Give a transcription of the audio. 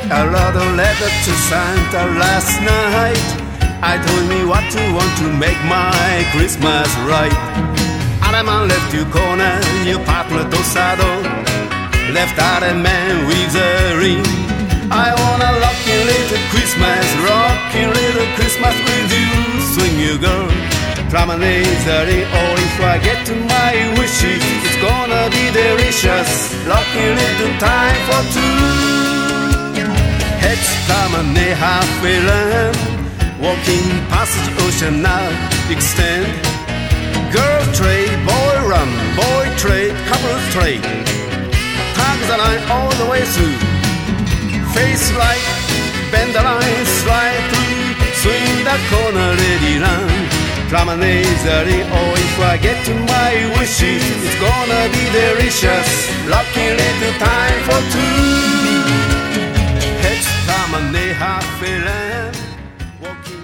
I wrote a letter to Santa last night. I told me what to want to make my Christmas right. Alaman left you corner, your partner Tosado left out a man with a ring. I want a lucky little Christmas, rocking little Christmas with you. Swing you girl, promenade the ring. Oh, if I get to my wishes, it's gonna be delicious. Lucky little time for two. Heads promenade halfway land, walking past the ocean now extend. Girl trade, boy run, boy trade, couple trade. Tag the line all the way through. Face right, bend the line, slide through. Swing the corner, ready run. Promenade the ring. Oh, if I get to my wishes, it's gonna be delicious. Lucky little time for two. Heads promenade halfway land, walking